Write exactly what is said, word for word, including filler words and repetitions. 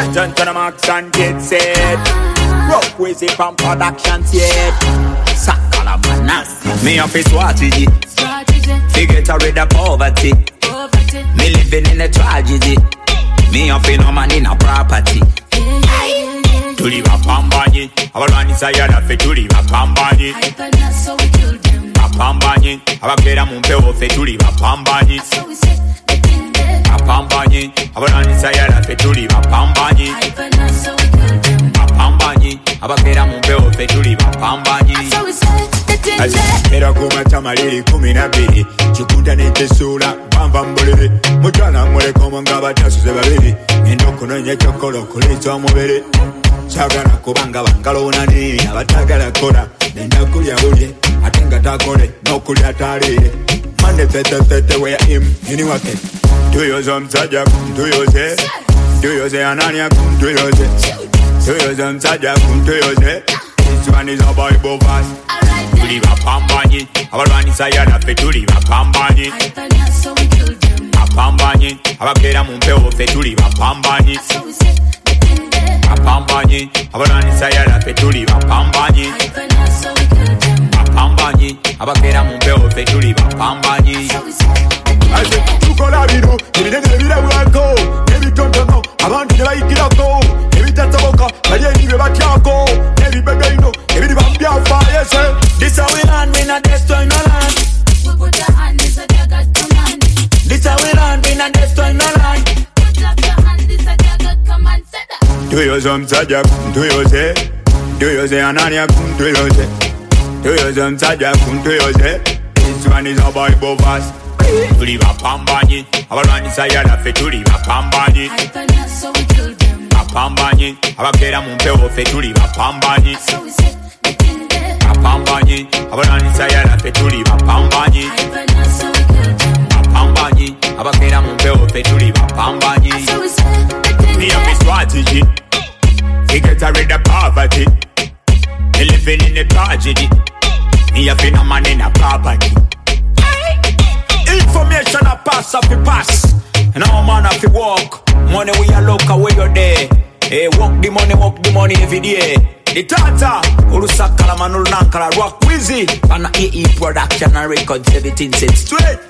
Attention to the max and get set. Rock with it from production yet. Sakala man, me off his strategy. Fi get rid of poverty. Me living in a tragedy. Me off no man in a property. Tuli wapambanye, abalwani sayala fe tuli wapambanye. Wapambanye, abakera mumpewo fe tuli wapambanye. Wapambanye, abalwani sayala fe tuli wapambanye. Wapambanye, abakera mumpewo fe tuli wapambanye. Era kuma tamaliri kumi na biri chikuta netesula bamba mbuliri mutana mule komo ngaba tasuze babiri ngendo kunonya chokolo kulitwa mubere chagana kubanga bangalo unani abatagala kola nenda kulya bulye atenga takole nokulya talire mande tete tete we him ini wake tuyozo msaja tuyoze tuyoze anania tuyoze tuyozo msaja tuyoze this one is a Bible verse. Tuli wapambanye, abalwani sayala fe tuli wapambanye. Wapambanye, abakera mumpewo fe tuli wapambanye. Wapambanye, abalwani sayala fe tuli wapambanye. Wapambanye, abakera mumpewo fe tuli wapambanye. Ase tukola bino, ebinene birabwako, ebitontono, abantu ne bayigirako, ebitataboka, bali ebibe batyako, ebibebeino, ebiri bambyafa, yes sir. This how we land, we not destroy no land. We put your hand, this a God command. This how we land, we not destroy no land. Put up your hand, this a God command. Say that. Do you some sajak, do you say? Do you say anania kum, do you say? Do you some sajak kum, do you say? This one is a Bible verse. Tuli wapambanye, abalwani sayala fe tuli wapambanye. Wapambanye, abakera mumpewo fe tuli wapambanye. Wapambanye, abalwani sayala fe tuli wapambanye. Wapambanye, abakera mumpewo fe tuli wapambanye. Me have a strategy, we get rid of poverty. Me living in a tragedy. Me have no man in a property. Information a pass off the pass. And all man off the walk. Money we a look away you're there. Hey, walk the money, walk the money every day. The Tata, Urusakala Manul Nankala, Rock Wizzy. And A E production and records, everything said straight.